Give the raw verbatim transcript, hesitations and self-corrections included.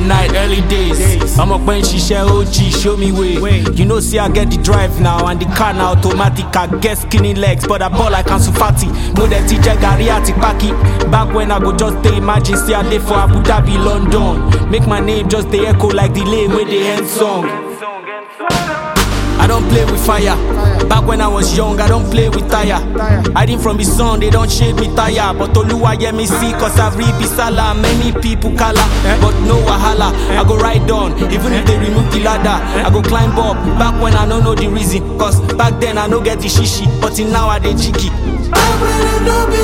night, early days. I'm up when she share O G, show me way. You know, see I get the drive now and the car now automatic. I get skinny legs, but I ball like Ansu Fati. Know that teacher Gary Atipaki. Back when I go just stay, imagine see I live for Abu Dhabi, London. Make my name just the echo like the lane where they end song. I don't play with fire. Back when I was young, I don't play with tire. Hiding from the sun, they don't shade me tire. But Oluwa yeah me see, cause I read Bisala. Many people kala, but no wahala. I go ride on, even if they remove the ladder. I go climb up, back when I don't know the reason. Cause back then I no get the shishi, but in now I dey jiggy. Back when I no be